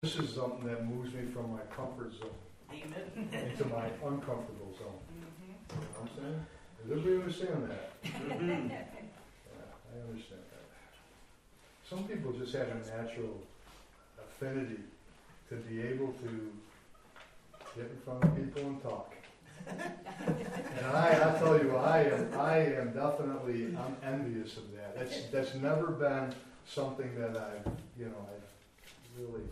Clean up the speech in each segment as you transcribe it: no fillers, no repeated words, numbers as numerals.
This is something that moves me from my comfort zone into my uncomfortable zone. You know what I'm saying? Does everybody understand that? Yeah, I understand that. Some people just have a natural affinity to be able to get in front of people and talk. And I tell you, I am definitely, I'm envious of that. That's never been something that I've really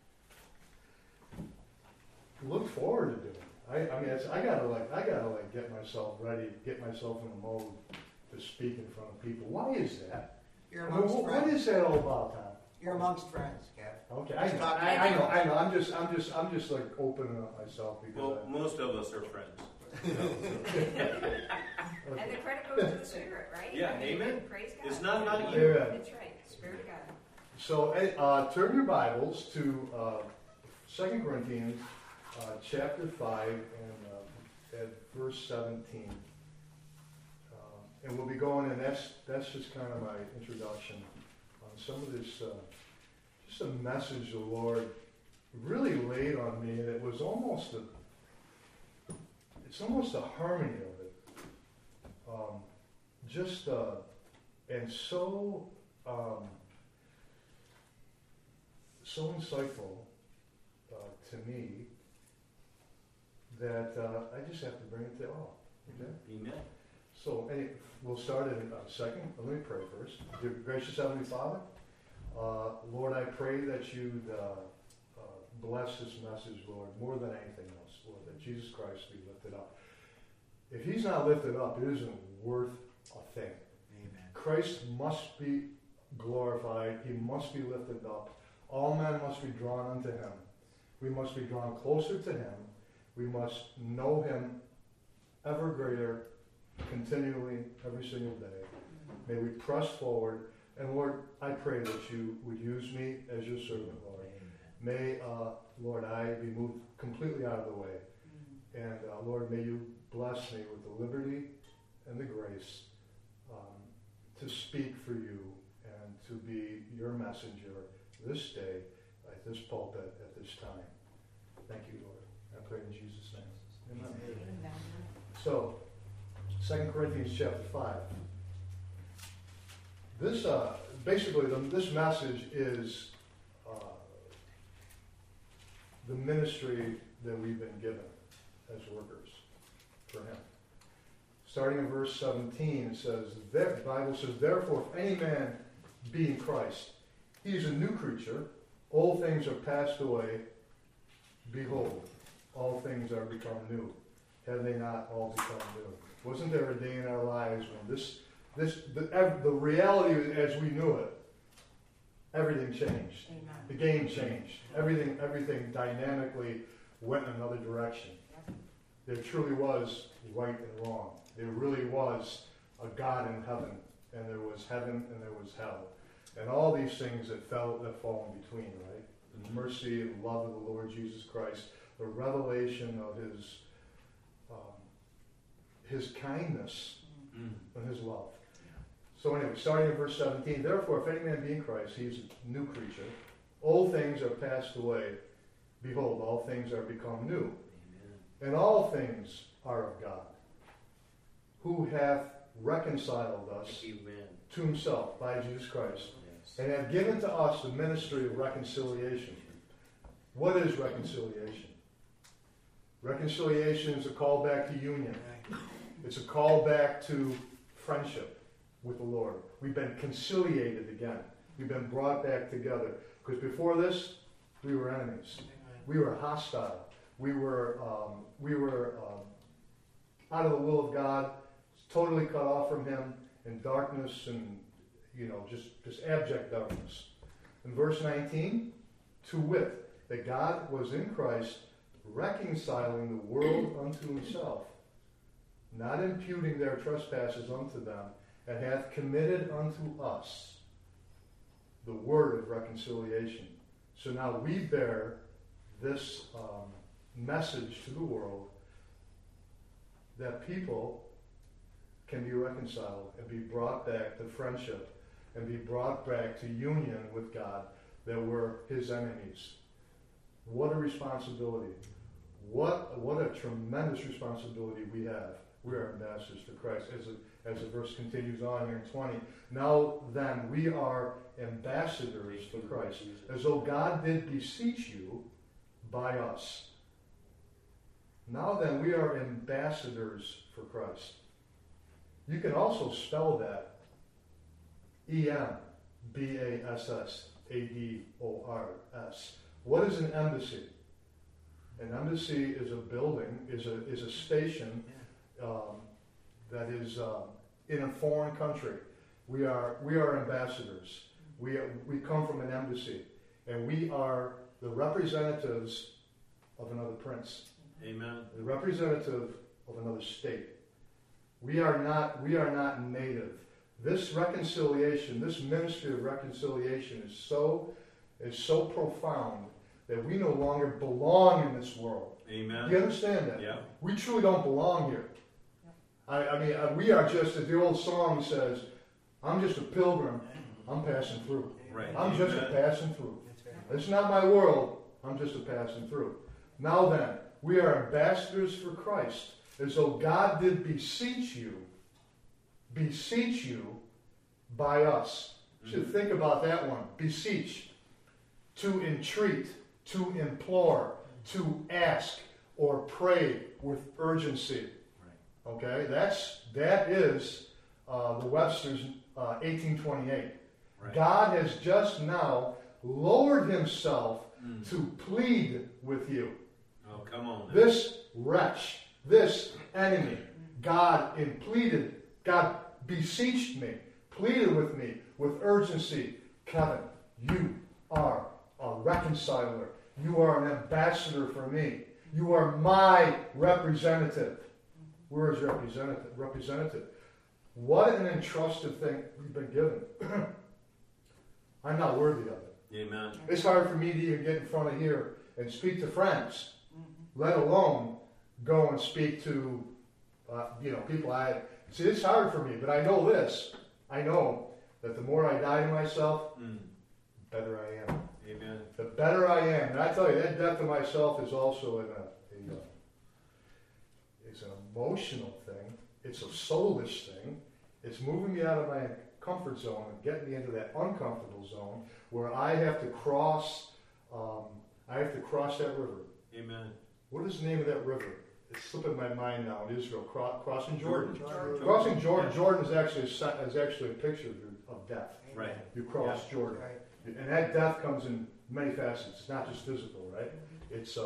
look forward to doing. I mean, I gotta get myself ready, get myself in the mode to speak in front of people. Why is that? You're amongst friends. What is that all about, Tom? You're amongst friends, Kev. Okay, I know. I'm just like opening up myself because. Well, most of us are friends. Okay. And the credit goes to the Spirit, right? Yeah, I mean, amen. Praise God. It's not you. Amen. That's right, Spirit of God. So turn your Bibles to 2 Corinthians chapter 5 and at verse 17. And we'll be going, and that's just kind of my introduction on some of this, just a message the Lord really laid on me, and it was almost it's almost a harmony of it. And so insightful to me that I just have to bring it to all. Okay? Amen. So we'll start in a second. Let me pray first. Dear gracious Heavenly Father, Lord, I pray that you'd bless this message, Lord, more than anything else, Lord, that Jesus Christ be lifted up. If he's not lifted up, it isn't worth a thing. Amen. Christ must be glorified. He must be lifted up. All men must be drawn unto him. We must be drawn closer to him. We must know him ever greater, continually, every single day. May we press forward. And Lord, I pray that you would use me as your servant, Lord. May, Lord, I be moved completely out of the way. And Lord, may you bless me with the liberty and the grace to speak for you and to be your messenger this day, at this pulpit, at this time. Thank you, Lord. I pray in Jesus' name. Amen. Amen. So, 2 Corinthians chapter 5. This, basically, this message is the ministry that we've been given as workers for him. Starting in verse 17, it says, the Bible says, therefore, if any man be in Christ, he is a new creature. Old things are passed away. Behold, all things are become new. Have they not all become new? Wasn't there a day in our lives when the reality as we knew it, everything changed. Amen. The game changed. Everything dynamically went in another direction. There truly was right and wrong. There really was a God in heaven, and there was heaven and there was hell. And all these things that fall in between, right? The mercy and love of the Lord Jesus Christ, the revelation of his kindness and his love. So anyway, starting in verse 17, therefore, if any man be in Christ, he is a new creature. Old things are passed away. Behold, all things are become new. Amen. And all things are of God, who hath reconciled us Amen. to himself by Jesus Christ, Yes. and hath given to us the ministry of reconciliation. What is reconciliation? Reconciliation is a call back to union. It's a call back to friendship with the Lord. We've been conciliated again. We've been brought back together. Because before this, we were enemies. We were hostile. We were out of the will of God, totally cut off from him, in darkness and just abject darkness. In verse 19, to wit, that God was in Christ reconciling the world unto himself, not imputing their trespasses unto them, and hath committed unto us the word of reconciliation. So now we bear this message to the world that people can be reconciled and be brought back to friendship and be brought back to union with God that were his enemies. What a responsibility. What a tremendous responsibility we have. We are ambassadors for Christ. As the verse continues on here in 20, now then we are ambassadors for Christ, as though God did beseech you by us. Now then we are ambassadors for Christ. You can also spell that EMBASSADORS. What is an embassy? An embassy is a building, is a station that is in a foreign country. We are ambassadors. We come from an embassy, and we are the representatives of another prince. Amen. The representative of another state. We are not native. This reconciliation, this ministry of reconciliation is so profound that we no longer belong in this world. Amen. Do you understand that? Yeah. We truly don't belong here. I mean, we are just, as the old song says, I'm just a pilgrim. I'm passing through. Right. I'm just a passing through. That's right. It's not my world. I'm just a passing through. Now then, we are ambassadors for Christ, as though God did beseech you by us. You should think about that one. Beseech. To entreat, to implore, to ask, or pray with urgency. Right. Okay, that is the Webster's 1828. Right. God has just now lowered himself to plead with you. Oh, come on. Now. This wretch, this enemy, God beseeched me, pleaded with me with urgency. Kevin, you are a reconciler. You are an ambassador for me. You are my representative. Where is representative? What an entrusted thing we've been given. I'm not worthy of it. Amen. It's hard for me to even get in front of here and speak to friends, let alone go and speak to people. See, it's hard for me, but I know this. I know that the more I die to myself, the better I am. Amen. The better I am. And I tell you, that death to myself is also it's an emotional thing. It's a soulish thing. It's moving me out of my comfort zone and getting me into that uncomfortable zone where I have to cross. That river. Amen. What is the name of that river? It's slipping my mind now. In Israel, crossing Jordan. Jordan. Crossing Jordan. Jordan is actually a picture of death. Right. You cross Jordan, Right. and that death comes in many facets. It's not just physical, right? It's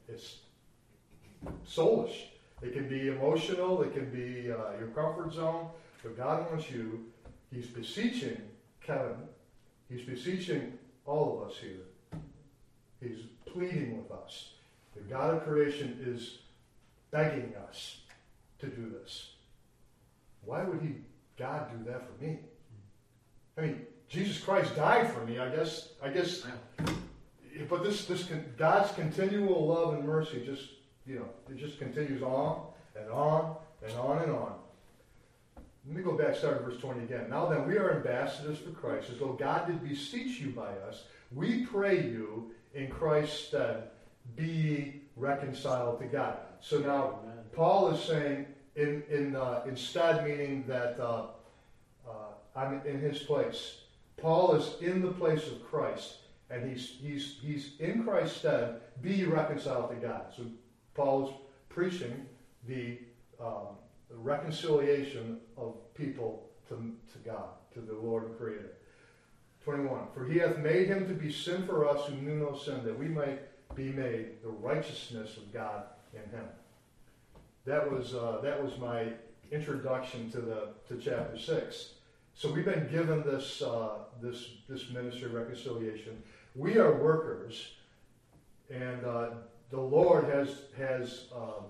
soulish. It can be emotional. It can be your comfort zone. But God wants you. He's beseeching Kevin. He's beseeching all of us here. He's pleading with us. The God of creation is begging us to do this. Why would God do that for me? I mean, Jesus Christ died for me. I guess. But God's continual love and mercy it just continues on and on and on and on. Let me go back, start at verse 20 again. Now then, we are ambassadors for Christ, as though God did beseech you by us. We pray you in Christ's stead, be ye reconciled to God. So now, Paul is saying, instead, meaning that I'm in his place. Paul is in the place of Christ, and he's in Christ's stead, be ye reconciled to God. So Paul is preaching the reconciliation of people to God, to the Lord and Creator. 21. For he hath made him to be sin for us who knew no sin, that we might be made the righteousness of God in him. That was my introduction to chapter 6. So we've been given this ministry of reconciliation. We are workers, and the Lord has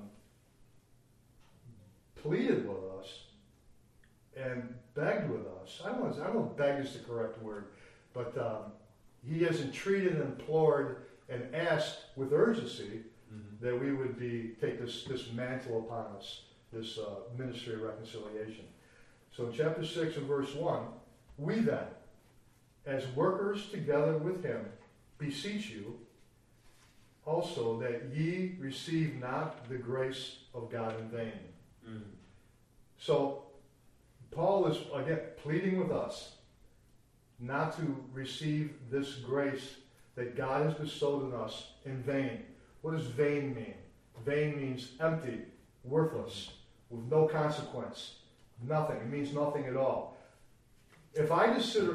pleaded with us and begged with us. I don't know if beg is the correct word, but he has entreated and implored and asked with urgency that we would take this mantle upon us, this ministry of reconciliation. So in chapter 6 and verse 1, we then, as workers together with him, beseech you also that ye receive not the grace of God in vain. Mm. So Paul is, again, pleading with us not to receive this grace that God has bestowed on us in vain. What does vain mean? Vain means empty, worthless, with no consequence, nothing. It means nothing at all. If I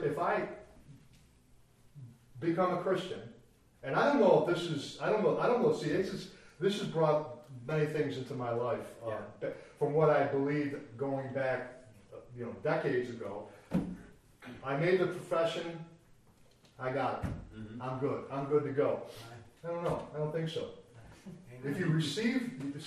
become a Christian, and I don't know if this is, see, this has brought many things into my life. From what I believed going back, decades ago. I made the profession, I got it. Mm-hmm. I'm good to go. I don't know, I don't think so. If you receive,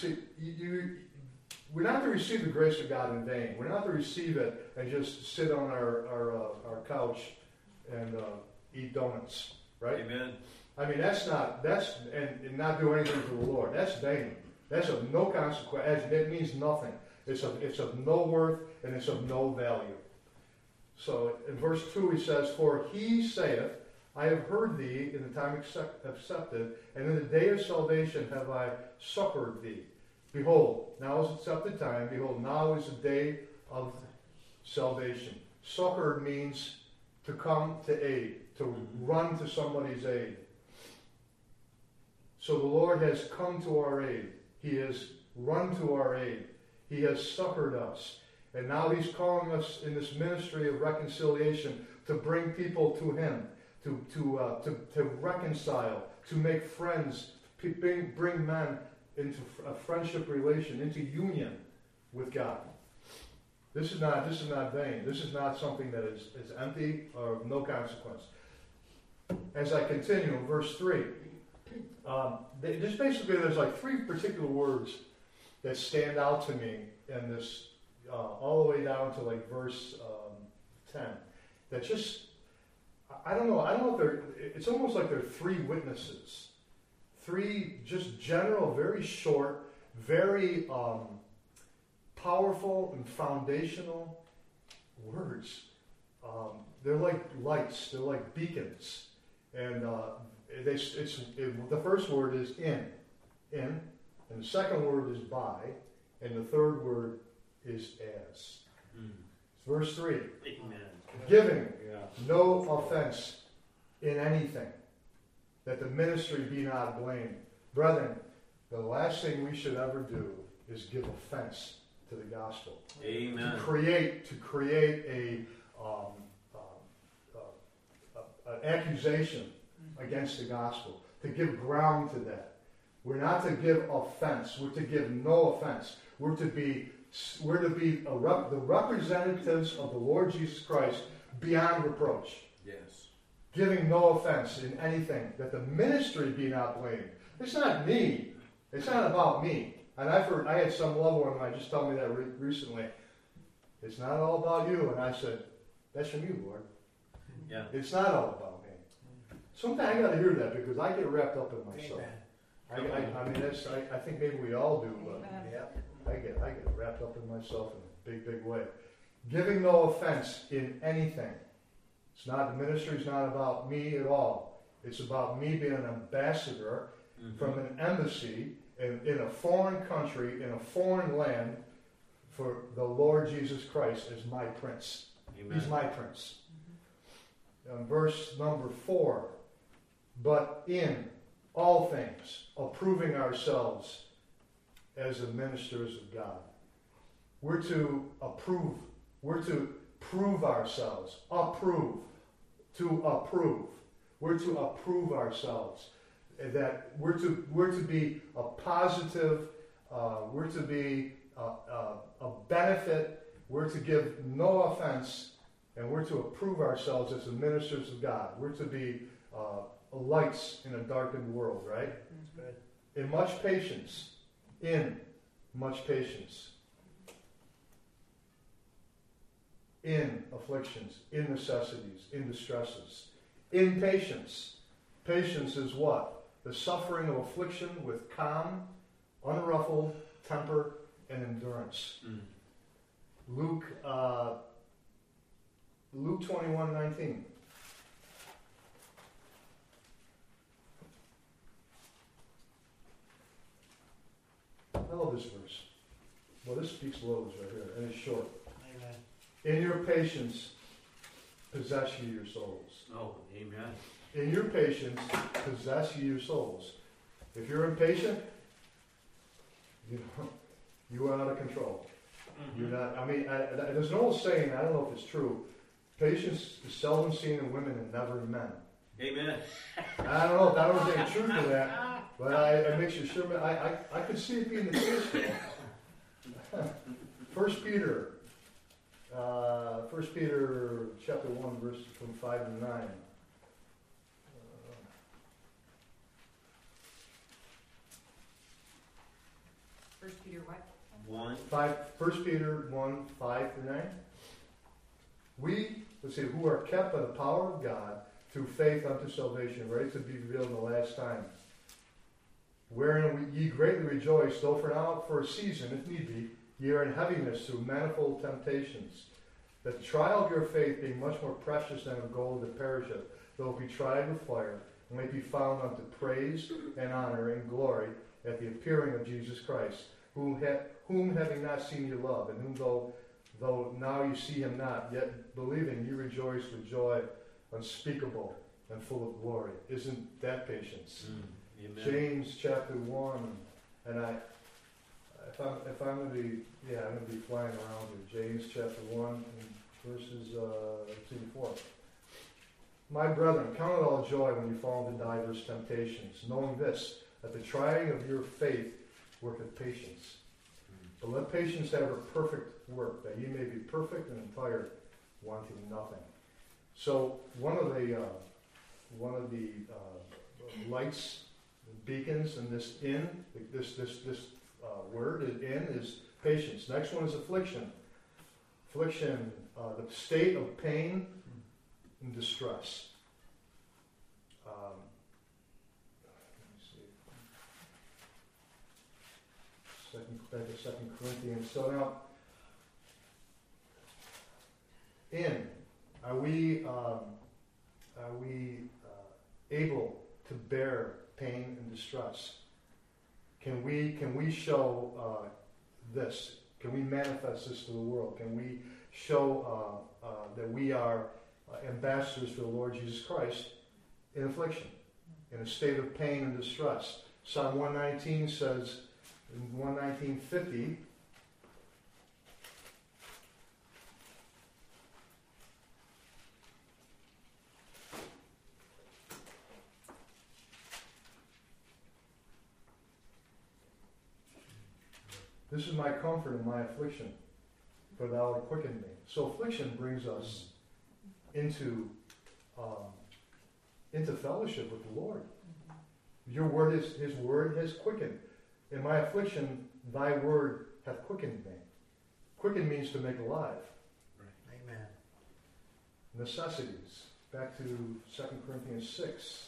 we're not to receive the grace of God in vain. We're not to receive it and just sit on our couch and eat donuts, right? Amen. I mean, and not do anything for the Lord. That's vain. That's of no consequence. It means nothing. It's of no worth and it's of no value. So in verse 2 he says, for he saith, I have heard thee in the time accepted, and in the day of salvation have I succored thee. Behold, now is accepted time. Behold, now is the day of salvation. Succor means to come to aid, to run to somebody's aid. So the Lord has come to our aid. He has run to our aid. He has succored us. And now he's calling us in this ministry of reconciliation to bring people to him, to reconcile, to make friends, bring men into a friendship relation, into union with God. This is not vain. This is not something that is empty or of no consequence. As I continue in verse 3, there's like three particular words that stand out to me in this, all the way down to like verse 10. That just, I don't know if it's almost like they're three witnesses. Three just general, very short, very powerful and foundational words. They're like lights. They're like beacons. And the first word is in, and the second word is by, and the third word is as. It's verse 3. Amen. Giving no offense in anything, that the ministry be not blamed. Brethren, the last thing we should ever do is give offense to the gospel. Amen. To create an accusation against the gospel, to give ground to that. We're not to give offense. We're to give no offense. We're to be the representatives of the Lord Jesus Christ beyond reproach. Yes. Giving no offense in anything, that the ministry be not blamed. It's not me. It's not about me. And I had some loved one I just told me that recently. It's not all about you. And I said, that's from you, Lord. Yeah. It's not all about me. Sometimes I got to hear that because I get wrapped up in myself. I think maybe we all do, but I get wrapped up in myself in a big, big way. Giving no offense in anything. It's not, the ministry's not about me at all. It's about me being an ambassador from an embassy in a foreign country, in a foreign land, for the Lord Jesus Christ as my prince. Amen. He's my prince. Verse number 4. But in all things, approving ourselves as the ministers of God. We're to approve. We're to prove ourselves. Approve. To approve. We're to approve ourselves. That we're to be a positive. We're to be a benefit. We're to give no offense, and we're to approve ourselves as the ministers of God. We're to be lights in a darkened world, right? That's good. In much patience. In much patience. In afflictions, in necessities, in distresses. In patience. Patience is what? The suffering of affliction with calm, unruffled temper, and endurance. Luke 21:19. I love this verse. Well, this speaks loads right here, and it's short. Amen. In your patience, possess ye your souls. Oh, amen. In your patience, possess ye your souls. If you're impatient, you are out of control. You're not. I mean, there's an old saying. I don't know if it's true. Patience is seldom seen in women and never in men. Amen. I don't know if that was any truth to that, but it makes you sure. I could see it being the case. First Peter chapter 1, verses from 5 to 9. First Peter what? 1. 1 Peter 1, 5 through 9. We, who are kept by the power of God through faith unto salvation, ready to be revealed in the last time. Wherein ye greatly rejoice, though for a season, if need be, ye are in heaviness through manifold temptations, that the trial of your faith, being much more precious than of gold that perisheth, though it be tried with fire, may be found unto praise and honor and glory at the appearing of Jesus Christ, whom having not seen you love, and whom though now you see him not, yet believing you rejoice with joy unspeakable and full of glory. Isn't that patience? Amen. James chapter 1, and if I'm going to be, I'm going to be flying around here. James chapter 1, and verses 2 to 4. My brethren, count it all joy when you fall into diverse temptations, knowing this, that the trying of your faith worketh patience. But let patience have her perfect work, that ye may be perfect and entire, wanting nothing. So one of the lights, beacons in this word is patience. Next one is affliction. Affliction, the state of pain and distress. Back to 2 Corinthians. So now, are we able to bear pain and distress? Can we show this? Can we manifest this to the world? Can we show that we are ambassadors for the Lord Jesus Christ in affliction, in a state of pain and distress? Psalm 119 says, in 119:50, this is my comfort in my affliction, for thou art quickened me. So affliction brings us into fellowship with the Lord. Your word His word has quickened. In my affliction, thy word hath quickened me. Quicken means to make alive. Right. Amen. Necessities. Back to 2 Corinthians 6.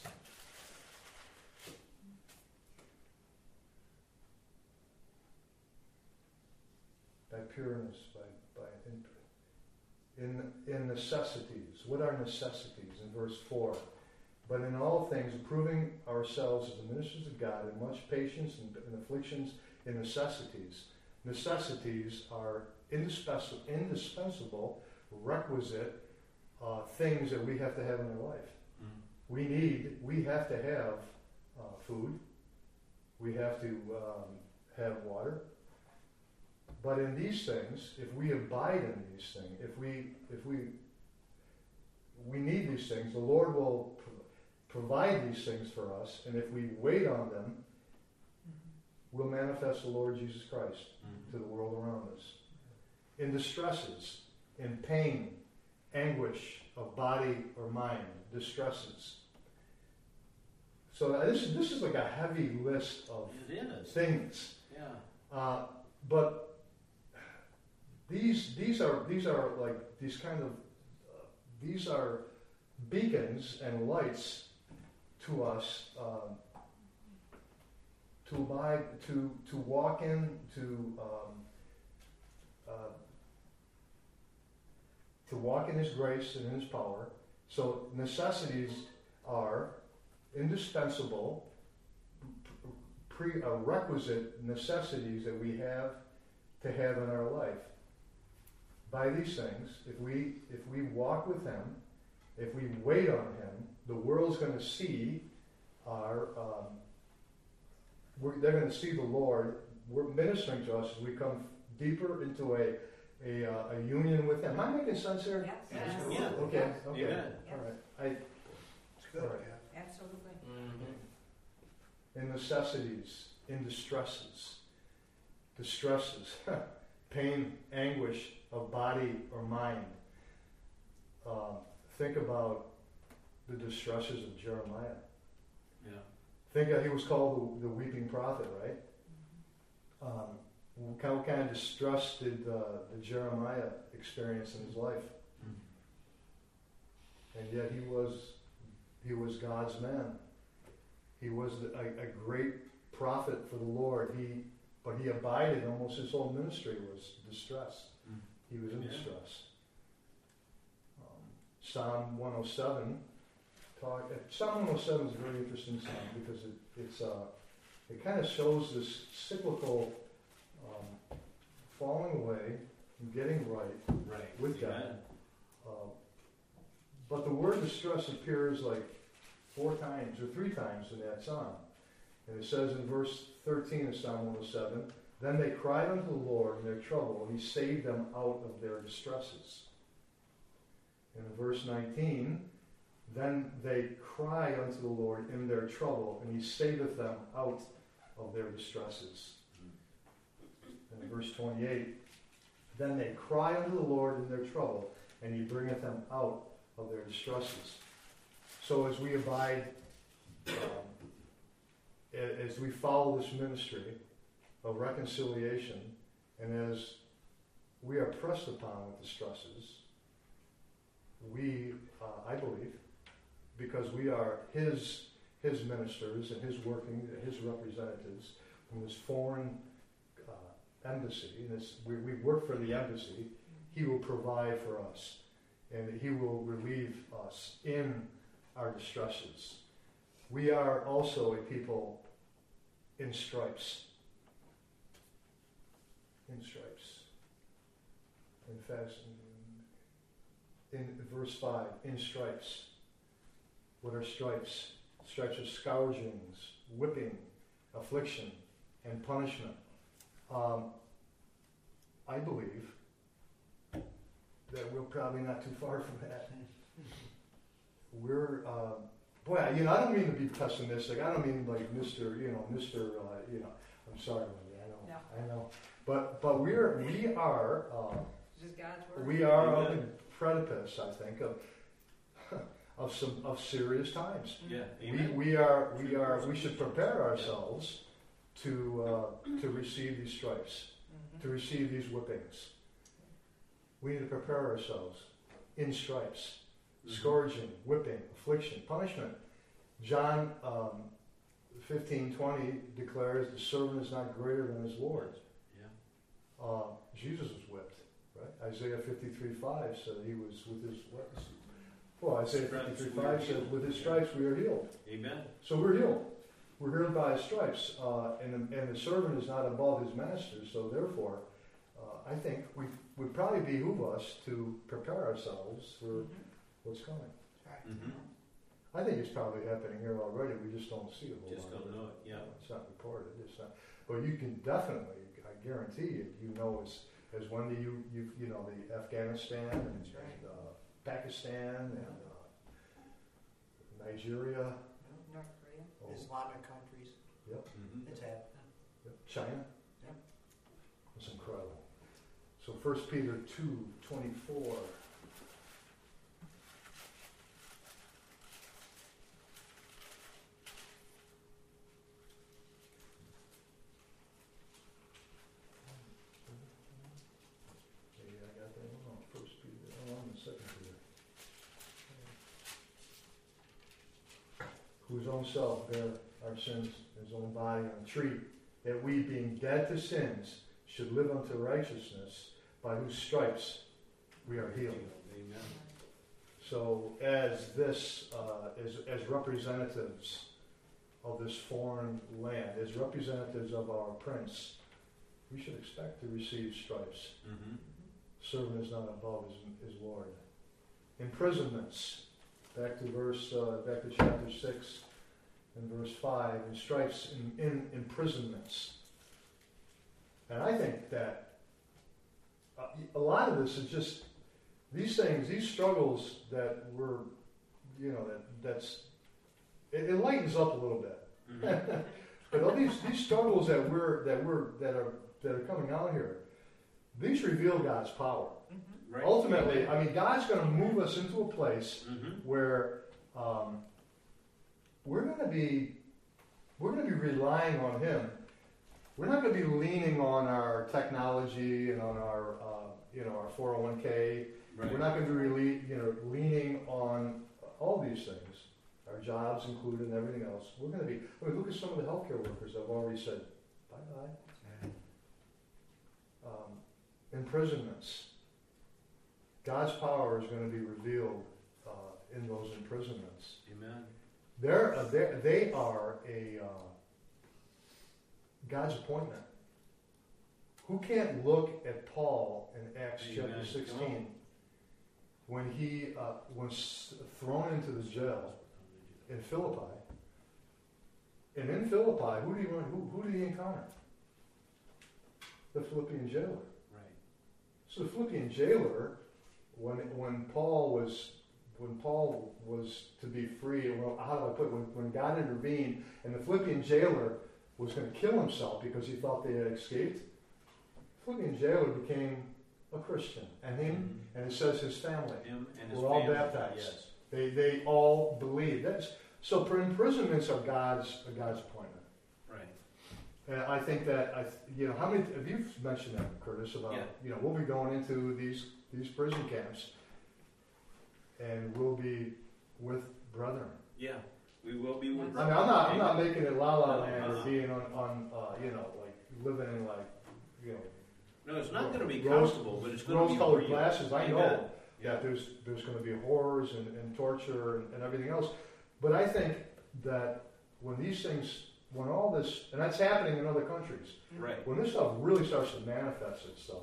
By pureness, in necessities. What are necessities? In verse 4. But in all things, approving ourselves as the ministers of God, in much patience and afflictions, in necessities. Necessities are indispensable, requisite things that we have to have in our life. We have to have food. We have to have water. But in these things, if we abide in these things, if we need these things, the Lord will provide these things for us, and if we wait on them, we'll manifest the Lord Jesus Christ to the world around us. In distresses, in pain, anguish of body or mind, distresses. So this is like a heavy list of things. Yeah. But these are like these kind of these are beacons and lights to us to abide, to walk in, to walk in His grace and in His power. So necessities are indispensable, requisite necessities that we have to have in our life. By these things, if we walk with Him, if we wait on Him, the world's going to see they're going to see the Lord. We're ministering to us as we come deeper into a union with Him. Am I making sense here? Yes. Yeah. Okay. Amen. All right. It's good, All right. Kev. Absolutely. Mm-hmm. In necessities, in distresses, pain, anguish of body or mind. Think about the distresses of Jeremiah. Yeah. Think that he was called the weeping prophet, right? What kind of distress did the Jeremiah experience in his life? And yet he was God's man. He was a great prophet for the Lord. But he abided. Almost his whole ministry was distress. He was in distress. Psalm 107. Psalm 107 is a very interesting psalm because it kind of shows this cyclical falling away and getting right with God. But the word distress appears like 4 times or 3 times in that psalm. And it says in verse 13 of Psalm 107, then they cried unto the Lord in their trouble, and He saved them out of their distresses. And in verse 19, then they cry unto the Lord in their trouble, and He saveth them out of their distresses. And in verse 28, then they cry unto the Lord in their trouble, and He bringeth them out of their distresses. So as we abide, as we follow this ministry of reconciliation, and as we are pressed upon with distresses, we, I believe, because we are His ministers and His working, His representatives from this foreign embassy, and we work for the embassy, He will provide for us, and He will relieve us in our distresses. We are also a people in stripes. In stripes. In fact, in verse 5, in stripes. What are stripes? Stripes are scourgings, whipping, affliction, and punishment. I believe that we're probably not too far from that. We're, I don't mean to be pessimistic. I don't mean like Mr. I'm sorry, Wendy, I know. But we are, Just God's word. we are on the precipice, I think, of serious times. Yeah. Amen. We should prepare ourselves to receive these stripes, to receive these whippings. We need to prepare ourselves in stripes, scourging, whipping, affliction, punishment. John 15:20 declares the servant is not greater than his Lord. Yeah. Jesus was whipped, right? Isaiah 53:5 said he was with his what? Well, Isaiah 53:5 said with his stripes we are healed. Amen. So we're healed. We're healed by his stripes, and the servant is not above his master. So therefore, I think we would probably behoove us to prepare ourselves for what's coming. Mm-hmm. I think it's probably happening here already. We just don't see it. Just don't know it. Yeah. It's not reported. It's not. But you can definitely, I guarantee you know as Wendy, you know the Afghanistan and Pakistan and Nigeria, North Korea. Islamic countries. Yep. Mm-hmm. It's happening. Yep. China. Yep. It's incredible. So 1 Peter 2:24. Maybe I got that wrong. 1 Peter. Oh, I'm in 2 Peter. Whose own self bare our sins in his own body on a tree, that we, being dead to sins, should live unto righteousness, by whose stripes we are healed. Amen. So as this, as representatives of this foreign land, as representatives of our prince, we should expect to receive stripes. Mm-hmm. Servant is not above his Lord. Imprisonments. Back to chapter 6 and verse 5. And stripes in imprisonments. And I think that a lot of this is just these things, these struggles that we're, it lightens up a little bit. Mm-hmm. But all these struggles that are coming out here, these reveal God's power. Right. Ultimately, I mean, God's going to move us into a place where we're going to be relying on Him. We're not going to be leaning on our technology and on our our 401k. Right. We're not going to be really leaning on all these things, our jobs included and everything else. We're going to be. I mean, look at some of the healthcare workers that have already said bye bye. Imprisonments. God's power is going to be revealed in those imprisonments. Amen. They are God's appointment. Who can't look at Paul in Acts chapter 16 when he was thrown into the jail in Philippi? And in Philippi, who did he encounter? The Philippian jailer. Right. So the Philippian jailer, when Paul was to be free, well, how do I put it? When God intervened and the Philippian jailer was going to kill himself because he thought they had escaped, the Philippian jailer became a Christian, and him, and it says his family Him and his were all family. baptized. Yes. They all believed. So imprisonments are God's appointment. Right. And I think that how many have you mentioned that, Curtis? About we'll be going into these prison camps, and we'll be with brethren. Yeah. We will be with. I mean, I'm not making it la la land or being on like living in No, it's not going to be rose- comfortable, but it's going to be rose-colored real. glasses. I Amen. know that there's going to be horrors and torture and everything else. But I think that when all this, and that's happening in other countries, Right. when this stuff really starts to manifest itself,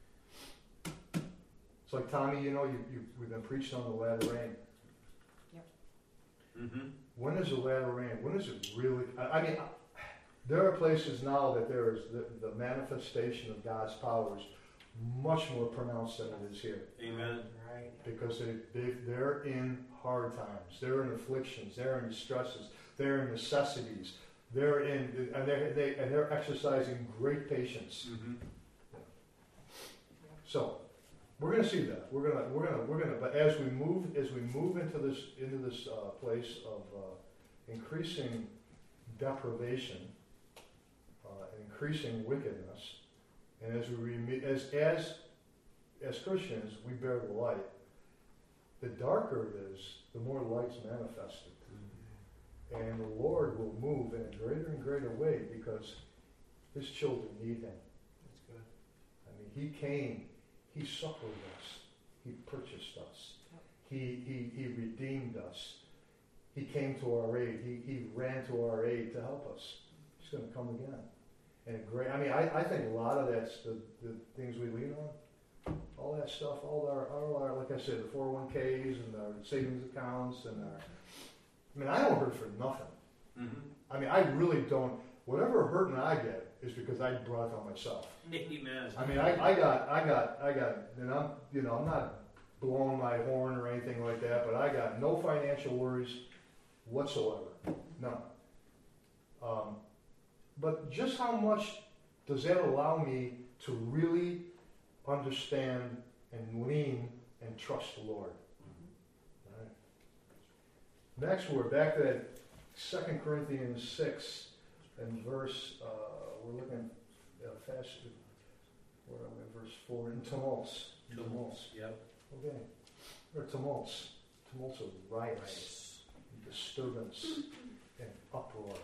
it's like, Tommy, we've been preaching on the latter rain. Mm-hmm. When is the latter rain? When is it really? I mean, there are places now that there is the manifestation of God's powers much more pronounced than it is here. Amen. Right. Because they're in hard times, they're in afflictions, they're in distresses, they're in necessities, they're exercising great patience. Mm-hmm. So we're going to see that. We're gonna. But as we move into this place of increasing deprivation, increasing wickedness, and as Christians we bear the light. The darker it is, the more light's manifested. And the Lord will move in a greater and greater way because His children need Him. That's good. I mean, He came, He succored us, He purchased us, He redeemed us, He came to our aid, He ran to our aid to help us. He's going to come again. And I think a lot of that's the things we lean on. All that stuff, all our, like I said, the 401ks and our savings accounts and I don't hurt for nothing. Mm-hmm. I mean, I really don't. Whatever hurting I get is because I brought it on myself. Amen. I mean, I got, and I'm not blowing my horn or anything like that, but I got no financial worries whatsoever. None. But just how much does that allow me to really understand and lean and trust the Lord? All right. Next, we're back to that 2 Corinthians 6 and verse, we're looking fast, where are we, verse 4, in tumults. Tumults. Yep. Okay. There are tumults. Tumults of riots, and disturbance, and uproar.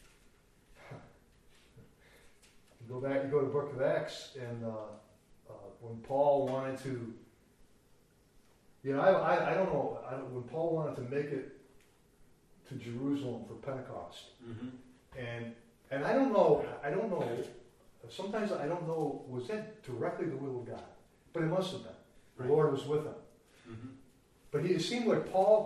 You go to the book of Acts, and when Paul wanted to, I don't know, when Paul wanted to make it to Jerusalem for Pentecost. Mm-hmm. And I don't know, sometimes I don't know, was that directly the will of God? But it must have been. The Right. Lord was with him. Mm-hmm. But it seemed like Paul,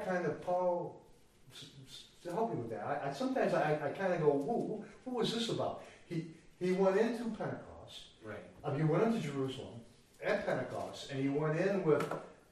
to help me with that, sometimes I kind of go, whoa, what was this about? He went into Pentecost. Right. He went into Jerusalem at Pentecost, and he went in with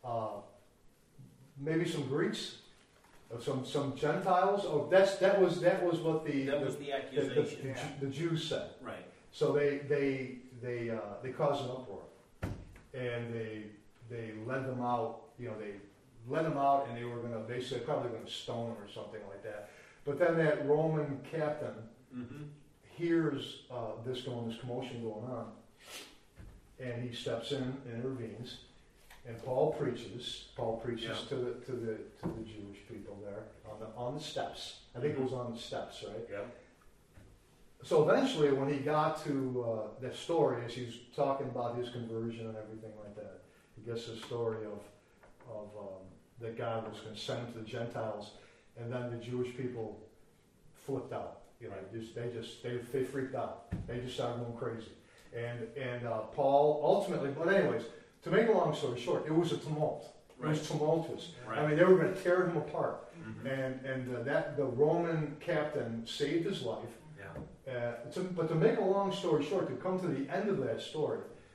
maybe some Greeks, some Gentiles. Oh, that was what That was the accusation. the Jews said. Right. So they caused an uproar, and they led them out. They led them out, and they were going to basically probably going to stone them or something like that. But then that Roman captain Mm-hmm. hears this commotion going on, and he steps in and intervenes. And Paul preaches. Yeah. to the Jewish people there on the steps. I think it was on the steps, right? Yeah. So eventually, when he got to that story, as he's talking about his conversion and everything like that, he gets the story of that God was going to send him to the Gentiles, and then the Jewish people flipped out. They freaked out. They just started going crazy. And Paul ultimately, but anyways, to make a long story short, it was a tumult. It was tumultuous. Right. I mean, they were going to tear him apart. Mm-hmm. And that the Roman captain saved his life. Yeah. But to make a long story short, to come to the end of that story,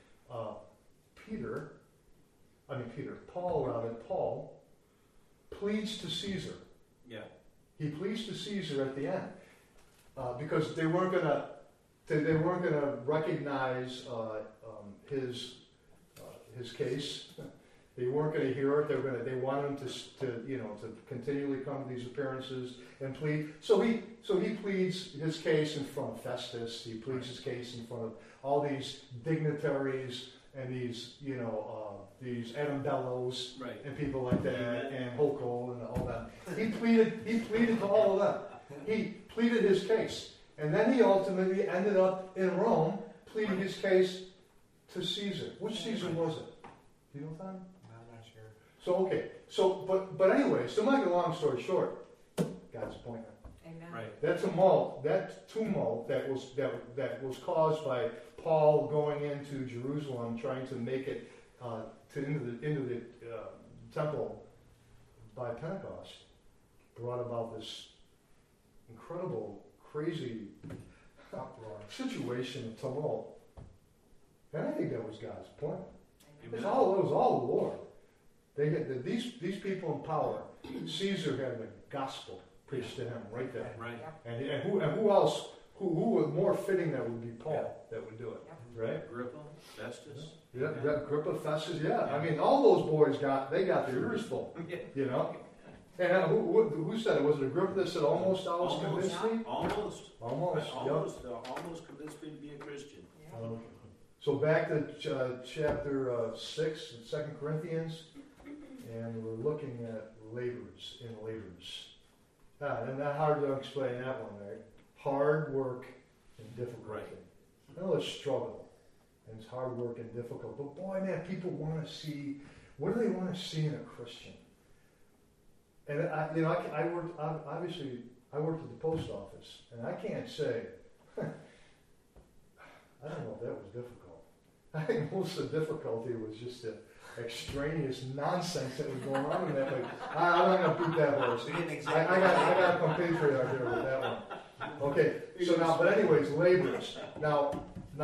Paul pleads to Caesar. Yeah. He pleads to Caesar at the end because they weren't going to recognize his case. They weren't going to hear it. They wanted him to continually come to these appearances and plead. So he pleads his case in front of Festus. He pleads his case in front of all these dignitaries and these Adam Bellows Right. and people like that, and Holko and all that. He pleaded to all of them. He pleaded his case, and then he ultimately ended up in Rome pleading his case to Caesar. Which Caesar was it? Do you know, Tom? I'm not sure. So but anyways, to make a long story short, God's appointment. Amen. Right. That tumult that was caused by Paul going into Jerusalem, trying to make it into the temple by Pentecost, brought about this incredible, crazy situation of tumult. And I think that was God's point. It was all the Lord. They had these people in power. Caesar had the gospel preached to him right there. Right. And who else? Who was more fitting? That would be Paul. That would do it, right? Agrippa, Festus. Yeah, Agrippa, Festus. Yeah, I mean, all those boys got their ears full. You know. And who said it? Was it Agrippa that said, "Almost convinced me"? Almost. Almost. Almost convinced me to be a Christian. Yeah. So back to chapter 6 in 2 Corinthians, and we're looking at labors. And not hard to explain that one, right? Hard work and difficulty. Right. I know it's struggle, and it's hard work and difficult. But boy, man, people want to see, what do they want to see in a Christian? And I worked at the post office, and I can't say, I don't know if that was difficult. I think most of the difficulty was just the extraneous nonsense that was going on in that. Like, I'm not going to beat that horse. I got a compatriot out there with that one. Okay, so now, but anyways, labors. Now,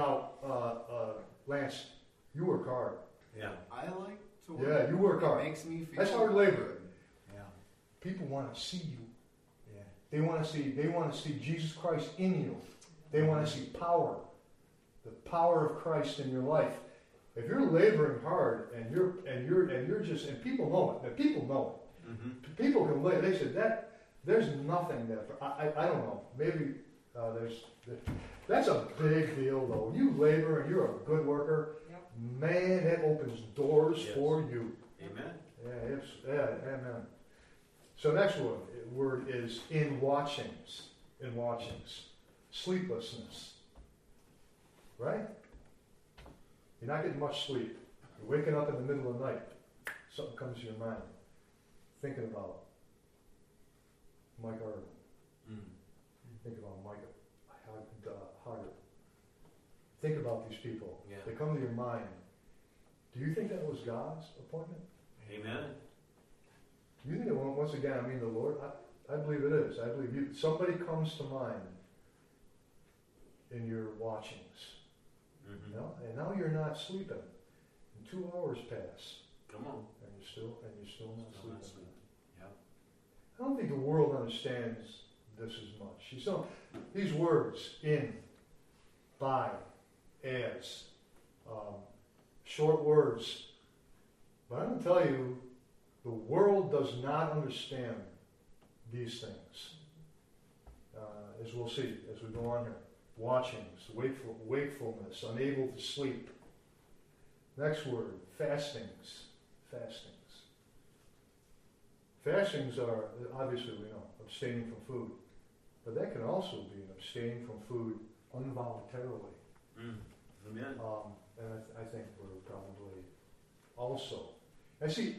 Lance, you work hard. Yeah. I like to work. Yeah, you work hard. It makes me feel That's hard labor. good. Yeah. People want to see you. Yeah. They want to see Jesus Christ in you. They want to see power, the power of Christ in your life. If you're laboring hard and you're just, and people know it. People know it. Mm-hmm. People can labor. They said that there's nothing that I don't know. Maybe that's a big deal though. When you labor and you're a good worker, man, that opens doors for you. Amen. Amen. So next word is in watchings. Sleeplessness. Right? You're not getting much sleep. You're waking up in the middle of the night. Something comes to your mind. Thinking about Mike Irvin. Mm. Think about Mike Haggard. Think about these people. Yeah. They come to your mind. Do you think that was God's appointment? Amen. You think it, once again, I mean the Lord, I believe it is. I believe you, somebody comes to mind in your watchings. Mm-hmm. You know, and now you're not sleeping. And 2 hours pass. Come on. And you're still not Still sleeping. not sleeping. Yep. I don't think the world understands this as much. You saw these words, in, by, as, short words. But I'm going to tell you, the world does not understand these things. As we'll see, as we go on here. Watchings, wakefulness, unable to sleep. Next word, fastings. Fastings are, obviously we know, abstaining from food. But that can also be an abstaining from food involuntarily. Mm. Amen. And I think we're probably also. I see.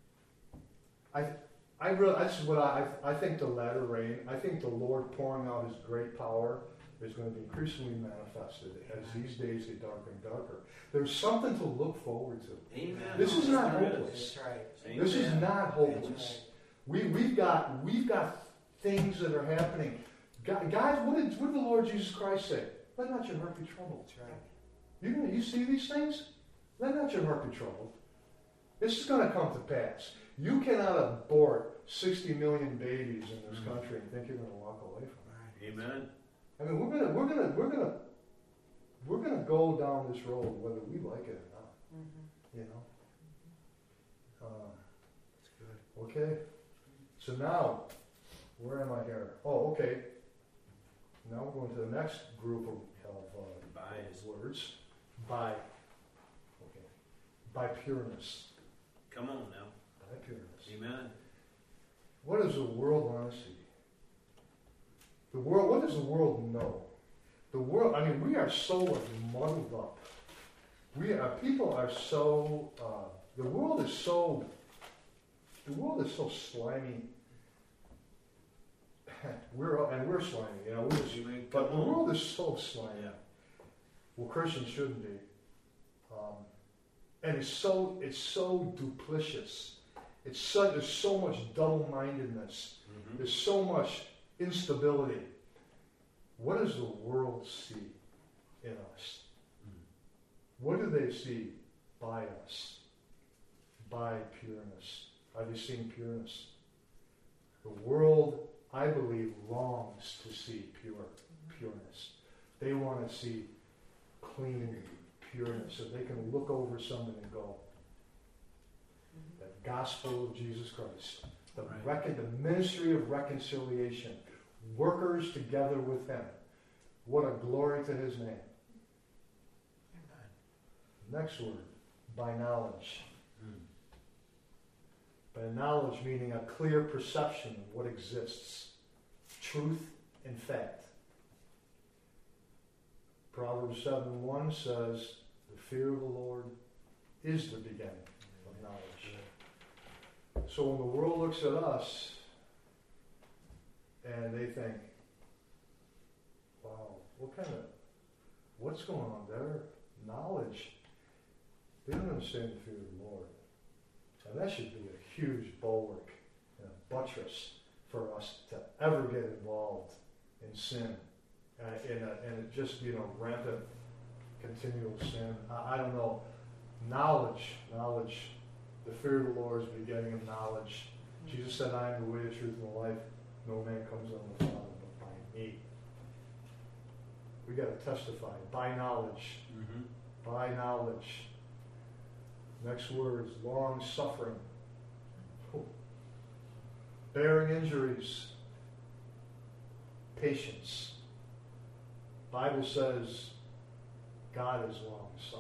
This is what I think the latter rain. I think the Lord pouring out His great power is going to be increasingly manifested as these days get darker and darker. There's something to look forward to. Amen. This is not There hopeless. That's right. Amen. This is not hopeless. That's We've got things that are happening. Guys, what did the Lord Jesus Christ say? Let not your heart be troubled. That's right. You see these things? Let not your heart be troubled. This is going to come to pass. You cannot abort 60 million babies in this country and think you're going to walk away from it. Amen. I mean, we're gonna go down this road whether we like it or not. Mm-hmm. You know. That's good. Okay. So now, where am I here? Oh, okay. Now we're going to the next group of Bias. words. By pureness. Come on now. By pureness. Amen. What does the world want to see? The world. What does the world know? The world. I mean, we are so muddled up. People are so. The world is so slimy. We're slimy. You know. But the world is so slimy. Yeah. Well, Christians shouldn't be. And it's so duplicitous. There's so much double-mindedness. Mm-hmm. There's so much instability. What does the world see in us? What do they see by us? By pureness. Are they seeing pureness? The world, I believe, longs to see pureness. They want to see clean pureness, so they can look over someone and go, the gospel of Jesus Christ, the ministry of reconciliation, workers together with Him. What a glory to His name. Next word, by knowledge. By knowledge meaning a clear perception of what exists, truth and fact. Proverbs 7:1 says, the fear of the Lord is the beginning of knowledge. So when the world looks at us and they think, wow, what's going on there? Knowledge. They don't understand the fear of the Lord. And that should be a huge bulwark and a buttress for us to ever get involved in sin. And just, rampant, continual sin. I don't know. Knowledge. The fear of the Lord is the beginning of knowledge. Jesus said, I am the way, the truth, and the life. No man comes unto the Father but by me. We got to testify. By knowledge. Mm-hmm. By knowledge. Next word is long suffering. Bearing injuries. Patience. Bible says God is long suffering.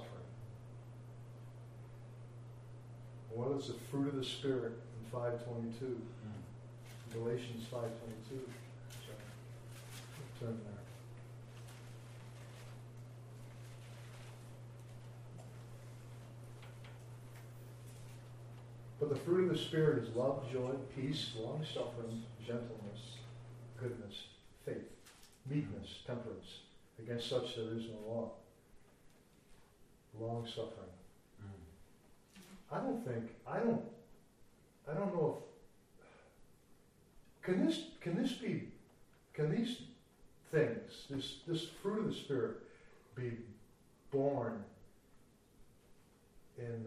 What is the fruit of the Spirit in 5:22? Galatians 5:22. Turn there. But the fruit of the Spirit is love, joy, peace, long-suffering, gentleness, goodness, faith, meekness, temperance. Against such there is no law. Long suffering. I don't know if, can these things, this fruit of the Spirit be born in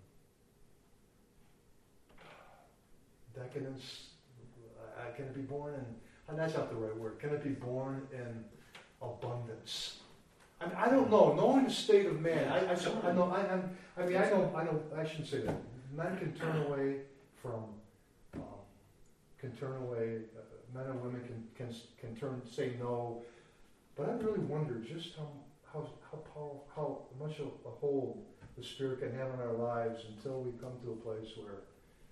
decadence? Can it be born in, and that's not the right word, can it be born in abundance? I don't know. Knowing the state of man, I shouldn't say that. Men can turn away from, men and women can say no. But I really wonder just how powerful, how much of a hold the Spirit can have in our lives until we come to a place where,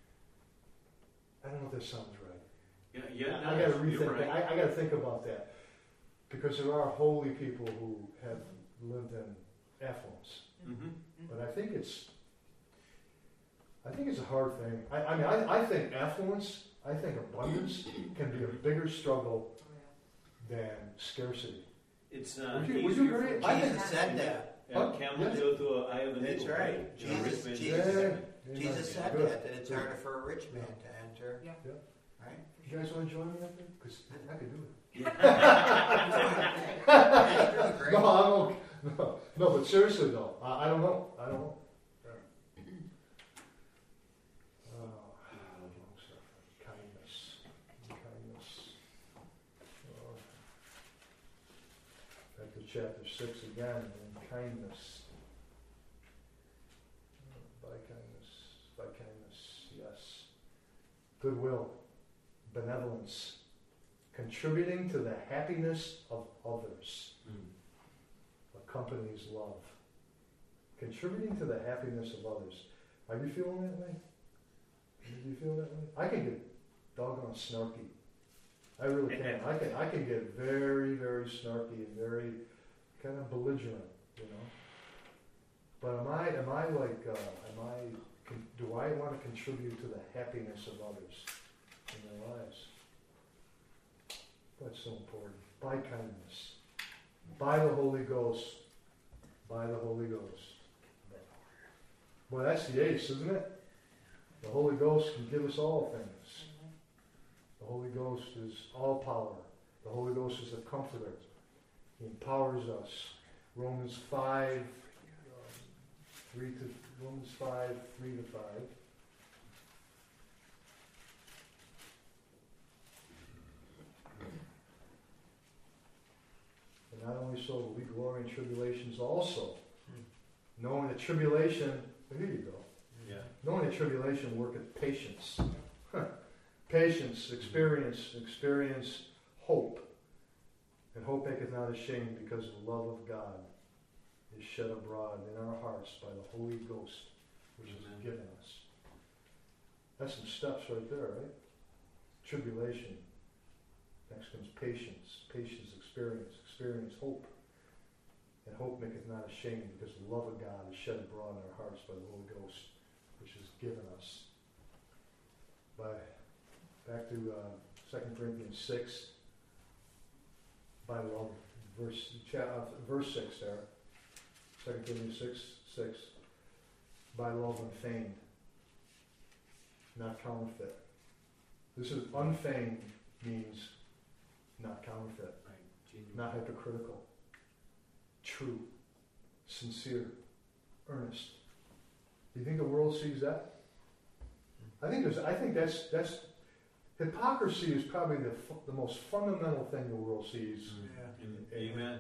I don't know if this sounds right. Yeah, I got to you're rethink right. that. I got to think about that. Because there are holy people who have lived in affluence, but I think it's a hard thing. I think affluence, I think abundance can be a bigger struggle than scarcity. It's Would you agree? I think Jesus said that. Camel go through an eye of a That's needle. right. And a rich man Jesus goes said through Jesus said Good. that it's harder for a rich man to enter. Yeah. Right? You guys want to join me up there? Because I could do it. Yeah, you're doing great. No, I'm okay. No, but seriously though, I don't know. Kindness. Back to chapter 6 again, and kindness. By kindness, yes. Goodwill, benevolence, contributing to the happiness of others. Accompanies love. Contributing to the happiness of others. Are you feeling that way? Do you feel that way? I can get doggone snarky. I really can. I can get very, very snarky and very kind of belligerent, you know. But do I want to contribute to the happiness of others in their lives? That's so important. By kindness. By the Holy Ghost. By the Holy Ghost. Well, that's the ace, isn't it? The Holy Ghost can give us all things. The Holy Ghost is all power. The Holy Ghost is a comforter. He empowers us. Romans 5, 3 to 5. And not only so, but we glory in tribulations also. Knowing that tribulation, here you go. Yeah. Knowing that tribulation worketh patience. Patience, experience hope. And hope maketh not ashamed, because the love of God is shed abroad in our hearts by the Holy Ghost, which is given us. That's some steps right there, right? Tribulation. Next comes patience. Patience, experience hope. And hope maketh not ashamed, because the love of God is shed abroad in our hearts by the Holy Ghost, which is given us. Back to 2 Corinthians 6. By love, verse 6 there. 2 Corinthians 6. By love unfeigned, not counterfeit. This is unfeigned, means not counterfeit, not hypocritical. True, sincere, earnest. Do you think the world sees that? I think that's hypocrisy is probably the most fundamental thing the world sees. Yeah. Amen.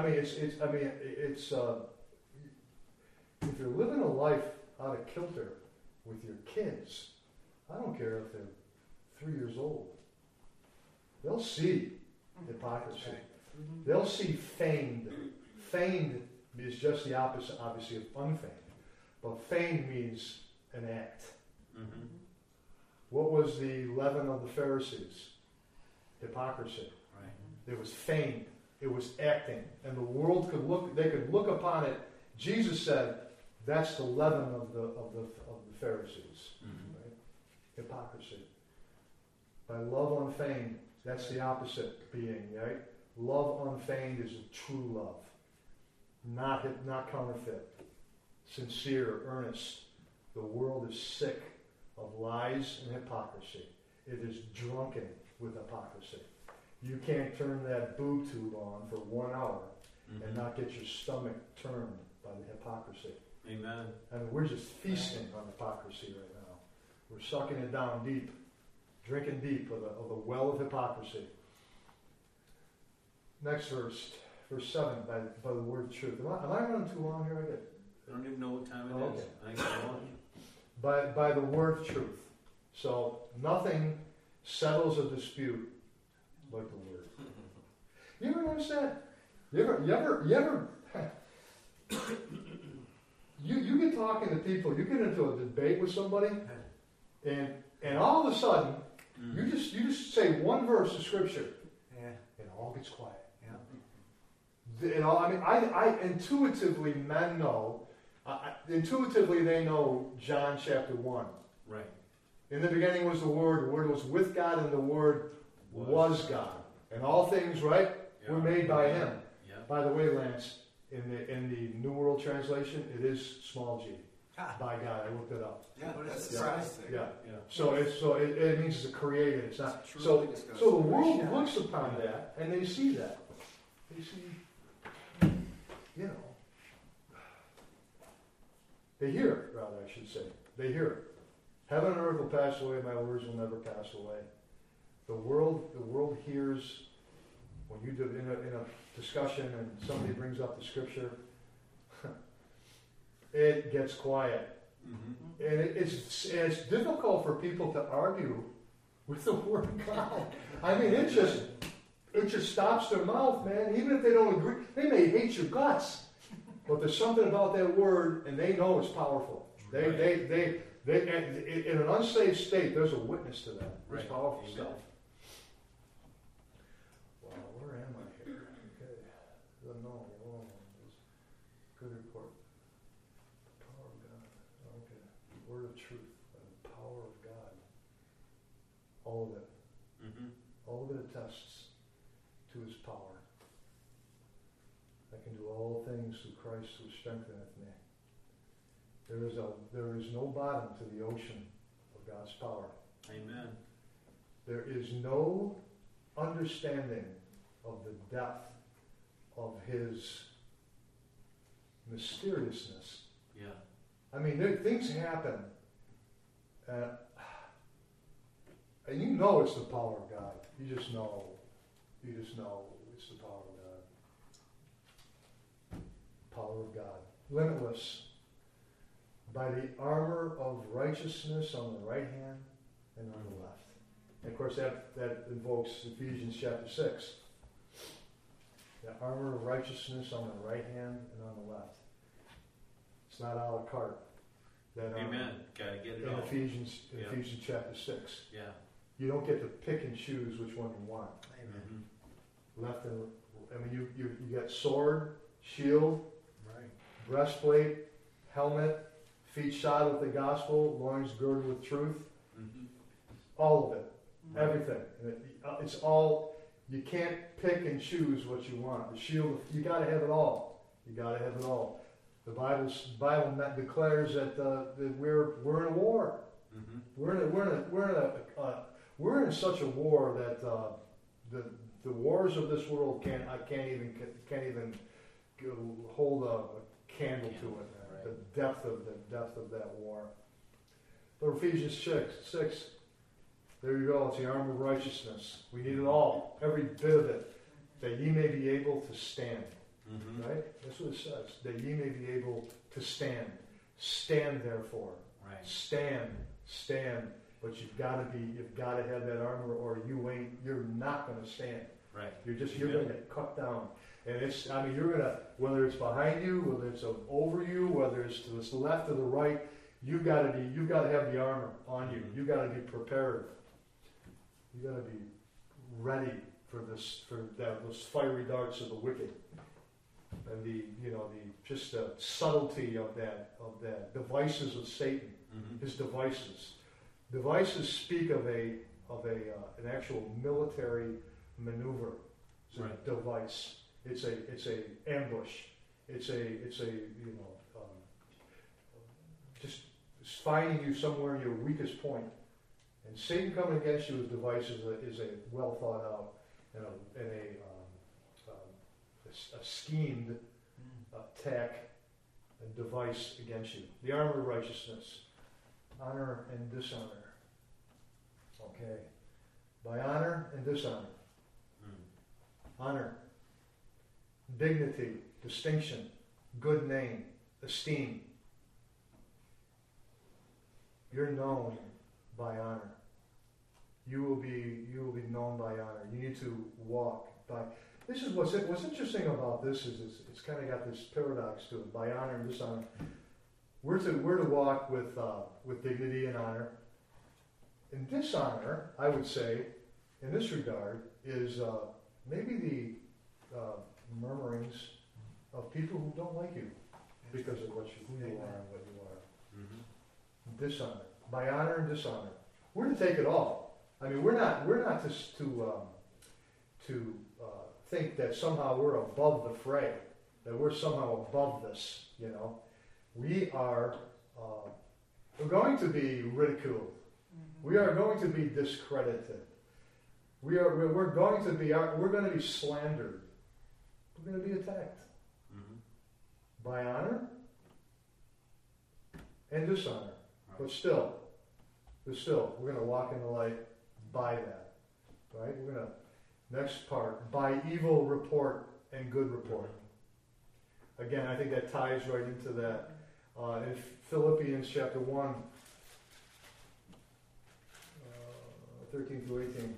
If you're living a life out of kilter with your kids, I don't care if they're 3 years old. They'll see hypocrisy. Right. They'll see feigned. Feigned is just the opposite, obviously, of unfeigned. But feigned means an act. Mm-hmm. What was the leaven of the Pharisees? Hypocrisy. Right. It was feigned. It was acting. And the world they could look upon it. Jesus said, that's the leaven of the Pharisees. Mm-hmm. Right? Hypocrisy. By love unfeigned. That's the opposite being, right? Love unfeigned is a true love. Not counterfeit. Sincere, earnest. The world is sick of lies and hypocrisy. It is drunken with hypocrisy. You can't turn that boob tube on for 1 hour and not get your stomach turned by the hypocrisy. Amen. I mean, we're just feasting on hypocrisy right now. We're sucking it down deep, drinking deep of the well of hypocrisy. Next verse, verse 7, by the word of truth. Am I running too long here? I don't even know what time it is. Okay. I think it's one. By the word of truth. So nothing settles a dispute like the word. You ever notice that? You ever you get talking to people, you get into a debate with somebody, and all of a sudden you just say one verse of scripture, and it all gets quiet. I intuitively men know. Intuitively, they know John chapter 1. Right. In the beginning was the Word was with God, and the Word was God. And all things, right, were made by Him. Yeah. By the way, Lance, in the New World Translation, it is small g. By God, I looked it up. Yeah, that's surprising. Yeah. Yeah. So it means it's a created. It's not. So the world looks upon that, and they see that. They see, they hear it, rather, I should say. They hear it. Heaven and earth will pass away, my words will never pass away. The world hears when you do in a discussion and somebody brings up the scripture. It gets quiet, and it's difficult for people to argue with the Word of God. I mean, it just stops their mouth, man. Even if they don't agree, they may hate your guts, but there's something about that word, and they know it's powerful. They in an unsaved state, there's a witness to that. It's powerful stuff. Wow, where am I here? Okay, no, good report. The power of God. Okay, word of truth, the power of God. All of it. All of it attests to His power. I can do all things through Christ who strengtheneth me. There is no bottom to the ocean of God's power. Amen. There is no understanding of the depth of His mysteriousness. Yeah. I mean, things happen, and you know it's the power of God. You just know it's the power of God. Power of God. Limitless. By the armor of righteousness on the right hand and on the left. And of course that invokes Ephesians chapter 6. The armor of righteousness on the right hand and on the left. It's not a la carte. Amen. Got to get it in all. Ephesians chapter 6. Yeah. You don't get to pick and choose which one you want. Amen. Left and you get sword, shield, breastplate, helmet, feet shod with the gospel, loins girded with truth. All of it. Everything. It's all, you can't pick and choose what you want. The shield, you got to have it all. You got to have it all. The Bible declares that we're in a war. We're in such a war that the wars of this world can't even hold a candle to it. The depth of that war. But Ephesians 6. There you go. It's the armor of righteousness. We need it all, every bit of it, that ye may be able to stand. Right? That's what it says. That ye may be able to stand. Stand, therefore. Right. Stand. But you've got to have that armor, or you're not going to stand. Right. You're going to get cut down. And you're going to, whether it's behind you, whether it's over you, whether it's to the left or the right, you've got to have the armor on you. You've got to be prepared. You've got to be ready for those fiery darts of the wicked. And the subtlety of that devices of Satan, his devices. Devices speak of a an actual military maneuver. It's a Right. device. It's a ambush. It's a just finding you somewhere in your weakest point. And Satan coming against you with device is a well thought out and a schemed attack and device against you. The armor of righteousness, honor and dishonor. Okay, by honor and dishonor. Honor, dignity, distinction, good name, esteem. You're known by honor. You will be known by honor. You need to walk by. This is what's interesting about this is it's kind of got this paradox to it. By honor and dishonor, we're to walk with dignity and honor. And dishonor, I would say, in this regard, is maybe the murmurings of people who don't like you because of who you are and what you are. Mm-hmm. Dishonor, by honor and dishonor, we're to take it all. I mean, we're not just to think that somehow we're above the fray, that we're somehow above this. You know, we are. We're going to be ridiculed. Mm-hmm. We are going to be discredited. We're going to be slandered. We're going to be attacked. Mm-hmm. By honor and dishonor. Right. But still, we're going to walk in the light by that. Right? We're going to, next part, by evil report and good report. Again, I think that ties right into that. In Philippians chapter 1, 13 through 18.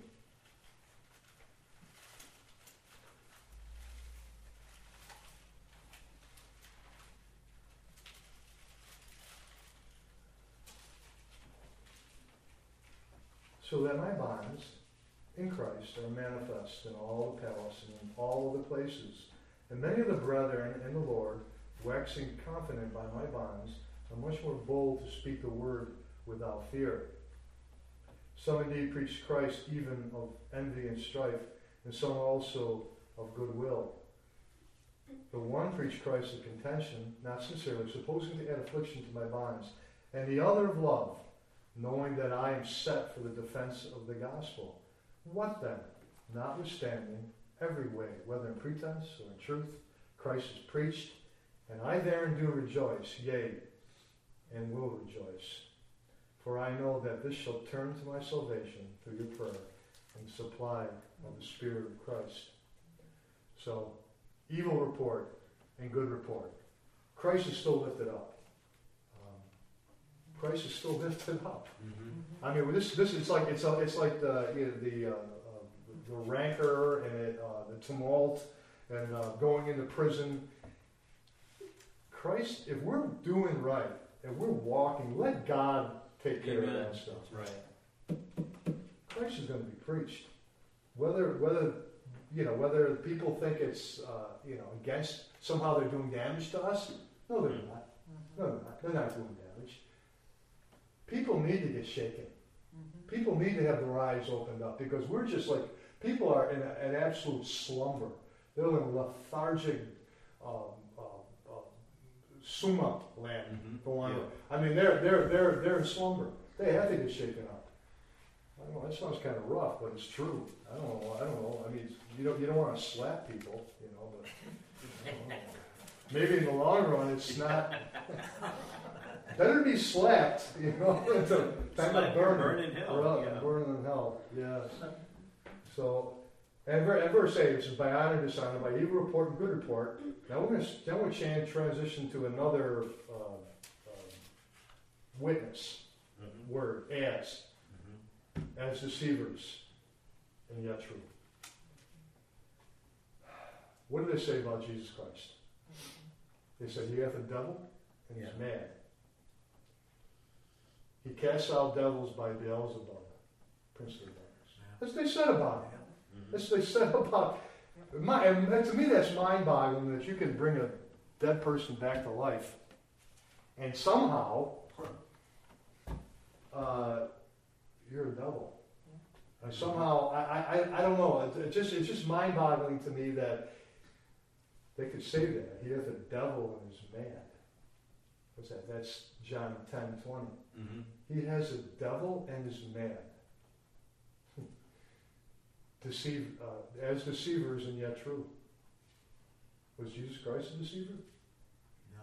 So that my bonds in Christ are manifest in all the palace and in all the places. And many of the brethren in the Lord, waxing confident by my bonds, are much more bold to speak the word without fear. Some indeed preach Christ even of envy and strife, and some also of goodwill. The one preached Christ of contention, not sincerely, supposing to add affliction to my bonds, and the other of love, knowing that I am set for the defense of the gospel. What then? Notwithstanding, every way, whether in pretense or in truth, Christ is preached, and I therein do rejoice, yea, and will rejoice. For I know that this shall turn to my salvation through your prayer and supply of the Spirit of Christ. So, evil report and good report. Christ is still lifted up. Christ is still lifted up. Mm-hmm. I mean, this it's like the rancor and the tumult and going into prison. Christ, if we're doing right, if we're walking, let God take care of that stuff. That's right. Christ is going to be preached, whether people think it's against, somehow they're doing damage to us. No, they're not. No, they're not. They're not doing damage. People need to get shaken. Mm-hmm. People need to have their eyes opened up because we're just like, people are in an absolute slumber. They're in lethargic Summa land. Mm-hmm. Yeah. I mean, they're in slumber. They have to get shaken up. I don't know. That sounds kind of rough, but it's true. I don't know. I mean, you don't want to slap people, but maybe in the long run, it's not. Better be slapped, than burn in hell. Burn in hell. Yeah. So, and verse 8, it says, by honor and dishonor, by evil report and good report. Now we're going to transition to another witness word, as deceivers, and yet true. What do they say about Jesus Christ? They said he hath a devil and he's mad. He casts out devils by Beelzebub, prince of the darkness. That's what they said about him. That's what they said about him. To me, that's mind-boggling that you can bring a dead person back to life, and somehow you're a devil. Somehow, I don't know. It's just mind-boggling to me that they could say that. He hath a devil and is mad. What's that? That's John 10:20. Mm-hmm. He has a devil and is mad. As deceivers and yet true. Was Jesus Christ a deceiver? No.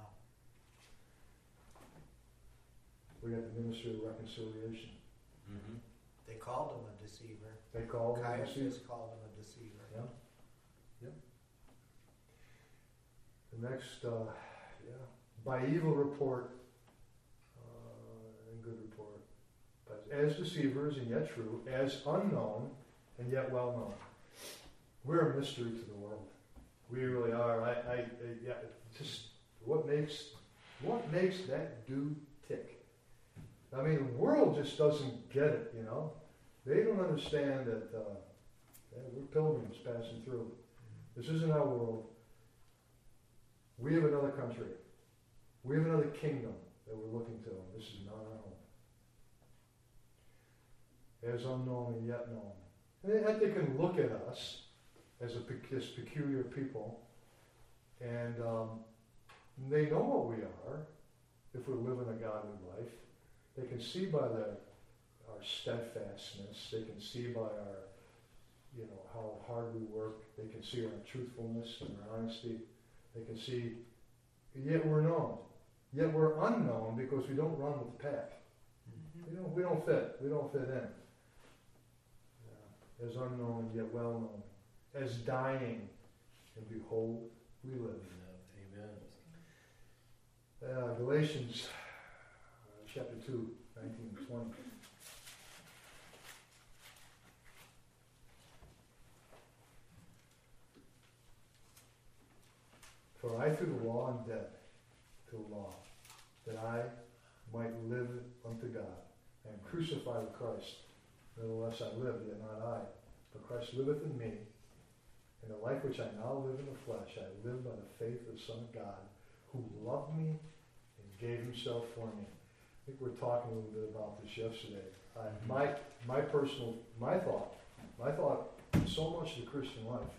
We got the ministry of reconciliation. Mm-hmm. They called him a deceiver. They called him a deceiver. Caiaphas called him a deceiver. Yeah. Yep. The next, by evil report and good report, but as deceivers and yet true, as unknown and yet well known. We're a mystery to the world. We really are. Just what makes that dude tick? I mean, the world just doesn't get it, you know. They don't understand that we're pilgrims passing through. This isn't our world. We have another country. We have another kingdom that we're looking to. This is not our home. As unknown and yet known. And they can look at us as this peculiar people, and they know what we are if we're living a godly life. They can see by our steadfastness. They can see by our, how hard we work. They can see our truthfulness and our honesty. They can see, yet we're known. Yet we're unknown because we don't run with the pack. Mm-hmm. We don't fit. We don't fit in. As unknown yet well known. As dying, and behold, we live. Amen. Galatians chapter 2, 19 and 20. For I through the law am dead to the law, that I might live unto God. I am crucified with Christ. Nevertheless I live, yet not I, but Christ liveth in me. And the life which I now live in the flesh, I live by the faith of the Son of God, who loved me and gave himself for me. I think we were talking a little bit about this yesterday. My thought, so much of the Christian life.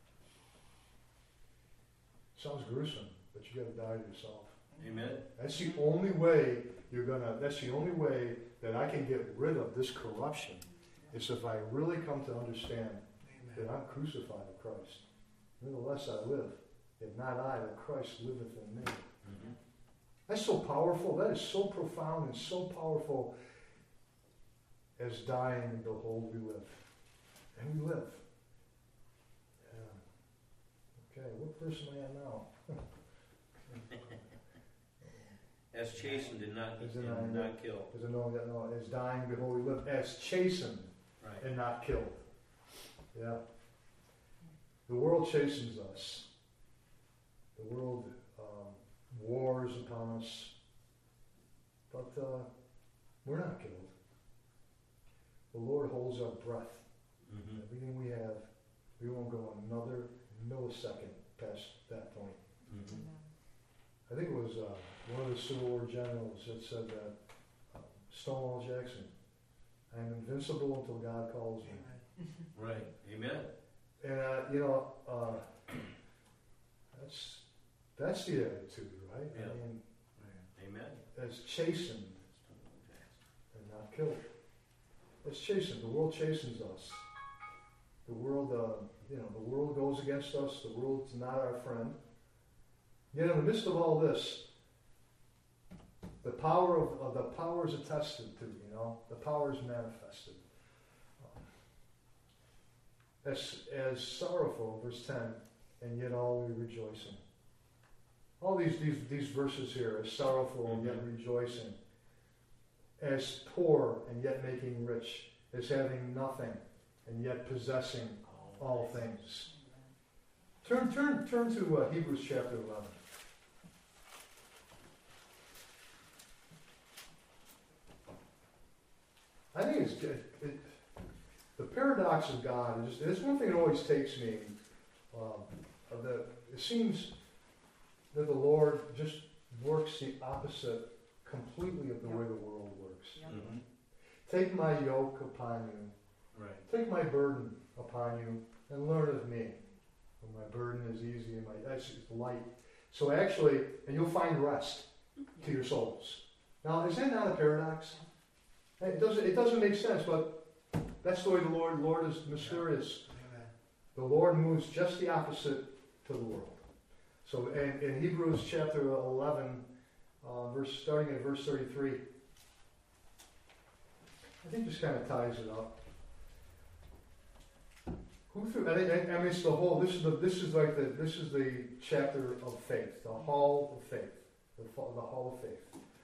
Sounds gruesome, but you got to die to yourself. Amen. That's the only way that's the only way that I can get rid of this corruption, is if I really come to understand that I'm crucified with Christ. Nevertheless I live, yet not I, but Christ liveth in me. Mm-hmm. That's so powerful. That is so profound and so powerful. As dying, and behold, we live. And we live. Yeah. Okay, what verse am I at now? As chastened and not killed. As dying, behold, we live. As chastened and not killed. Yeah. The world chastens us. The world wars upon us. But we're not killed. The Lord holds our breath. Mm-hmm. Everything we have, we won't go another millisecond past that point. Mm-hmm. I think it was one of the Civil War generals that said that, Stonewall Jackson, I'm invincible until God calls me. Right. Amen. And, that's the attitude, right? Yeah. I mean, Amen. as chastened and not killed. As chastened. The world chastens us. The world, the world goes against us. The world's not our friend. Yet in the midst of all this, the power is attested to. The power is manifested. As sorrowful, verse 10, and yet always rejoicing. All these verses here, as sorrowful and yet rejoicing, as poor and yet making rich, as having nothing and yet possessing all things. Turn to Hebrews chapter 11. I think it's good. The paradox of God is, there's one thing that always takes me, it seems that the Lord just works the opposite completely of the way the world works. Yep. Mm-hmm. Take my yoke upon you Right. Take my burden upon you and learn of me. For my burden is easy and that's light. So actually, and you'll find rest to your souls. Now, is that not a paradox? It doesn't make sense, but that's the way the Lord is mysterious. Amen. The Lord moves just the opposite to the world. So in Hebrews chapter 11, starting at verse 33, I think this kind of ties it up. Who through? I mean, it's the whole. This is the chapter of faith, the hall of faith, the hall of faith.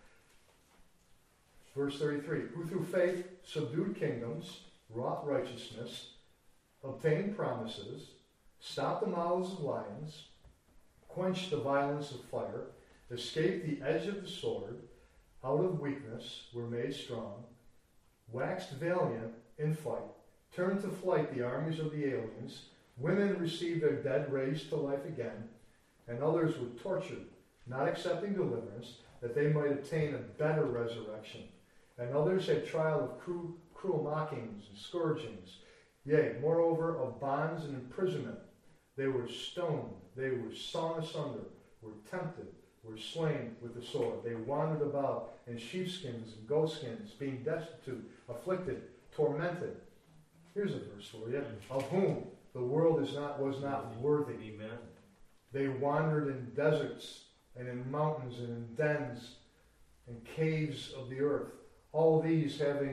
Verse 33: Who through faith subdued kingdoms, wrought righteousness, obtained promises, stopped the mouths of lions, quenched the violence of fire, escaped the edge of the sword, out of weakness were made strong, waxed valiant in fight, turned to flight the armies of the aliens, women received their dead raised to life again, and others were tortured, not accepting deliverance, that they might obtain a better resurrection. And others had trial of cruel mockings and scourgings, yea, moreover, of bonds and imprisonment. They were stoned, they were sawn asunder, were tempted, were slain with the sword. They wandered about in sheepskins and goatskins, being destitute, afflicted, tormented. Here's a verse for you. Of whom the world was not worthy. Amen. They wandered in deserts and in mountains and in dens and caves of the earth. All these having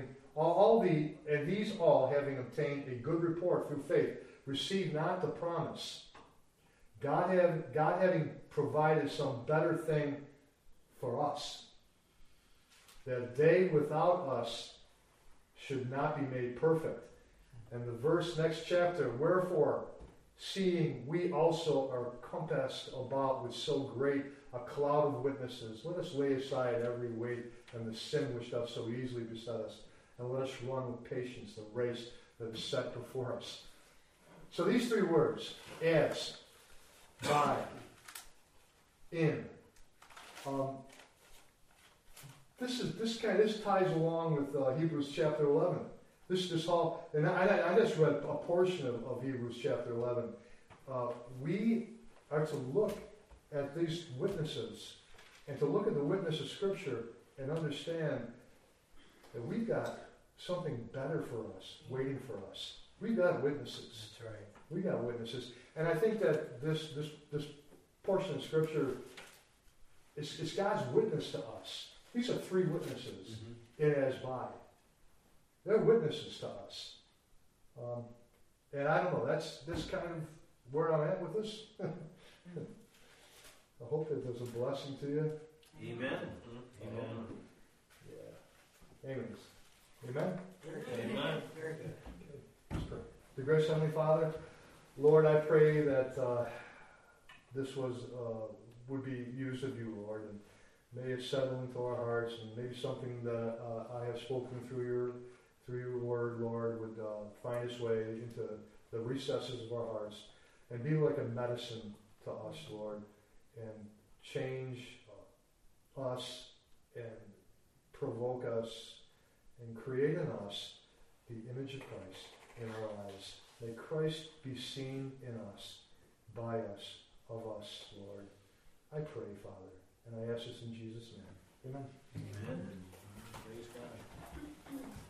obtained a good report through faith, received not the promise. God having provided some better thing for us, that they without us should not be made perfect. And the verse next chapter, wherefore, seeing we also are compassed about with so great a cloud of witnesses, let us lay aside every weight and the sin which doth so easily beset us, and let us run with patience the race that is set before us. So these three words, as, by, in, this ties along with Hebrews chapter 11. This all, and I just read a portion of Hebrews chapter 11. We are to look at these witnesses and to look at the witness of Scripture and understand that we've got something better for us, waiting for us. We've got witnesses. That's right. We got witnesses. And I think that this portion of Scripture is God's witness to us. These are three witnesses in as by. They're witnesses to us. And I don't know, that's kind of where I'm at with this. I hope that there's a blessing to you. Amen. Amen. Yeah. Amens. Amen? Very good. Amen. Very good. Let's pray. The gracious Heavenly Father, Lord, I pray that this would be used of you, Lord, and may it settle into our hearts, and maybe something that I have spoken through your word, Lord, would find its way into the recesses of our hearts and be like a medicine to us, Lord, and change us and provoke us and create in us the image of Christ in our lives. May Christ be seen in us, by us, of us, Lord. I pray, Father, and I ask this in Jesus' name. Amen. Amen. Praise God.